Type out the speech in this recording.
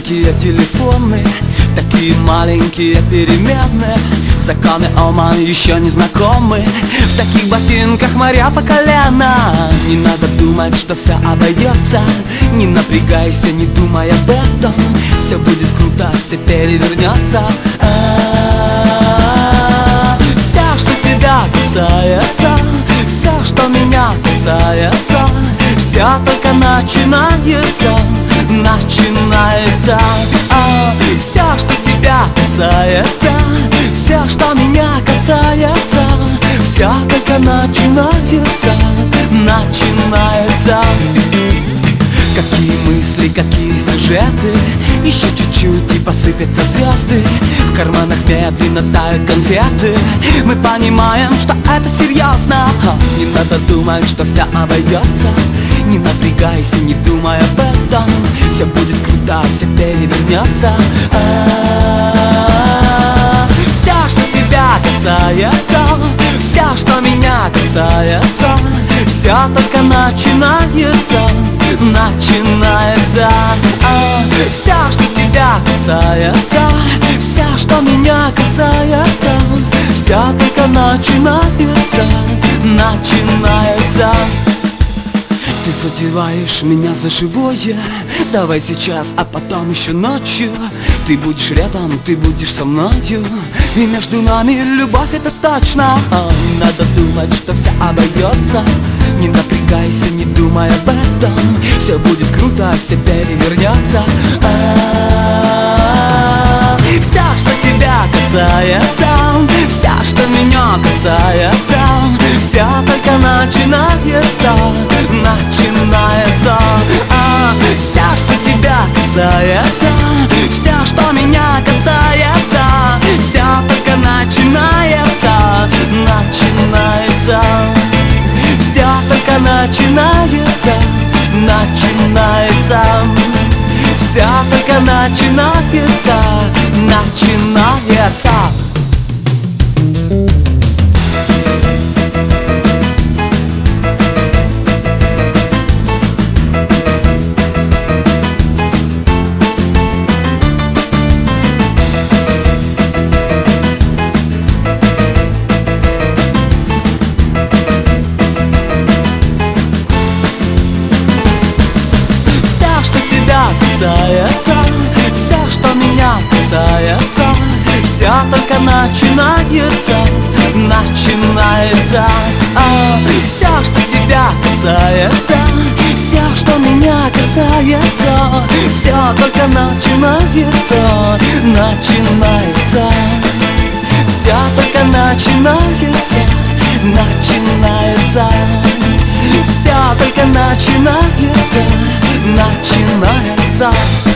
маленькие телефоны, такие маленькие перемены. Законы Оман еще не знакомы. В таких ботинках моря по колено. Не надо думать, что все обойдется. Не напрягайся, не думай об этом. Все будет круто, все перевернется. Все, что тебя касается, все, что меня касается, все только начинается, начинается. Все, что тебя касается, все, что меня касается, все только начинается, начинается. Какие мысли, какие сюжеты, еще чуть-чуть и посыпятся звезды. В карманах медленно тают конфеты. Мы понимаем, что это серьезно. Не надо думать, что все обойдется. Не напрягайся, не думай об этом. Все будет круто, все перевернется. Все, что тебя касается, все, что меня касается, все только начинается, начинается. Все, что тебя касается, все, что меня касается, все только начинается, начинается. Ты задеваешь меня за живое. Давай сейчас, а потом еще ночью. Ты будешь рядом, ты будешь со мною. И между нами любовь, это точно. Не надо думать, что все обойдется. Не напрягайся, не думай об этом. Все будет круто, все перевернется. Все, что тебя касается, все, что меня касается, все только начинается, начинается. Все, что тебя касается, все, что меня касается, все только начинается, начинается. Все только начинается, начинается. Все только начинается, начинается. Касается, все, что меня касается, все только начинается, начинается. Все, что тебя касается, все, что меня касается, все только начинается, начинается. Все только начинается, начинается. Все только начинается, начинается.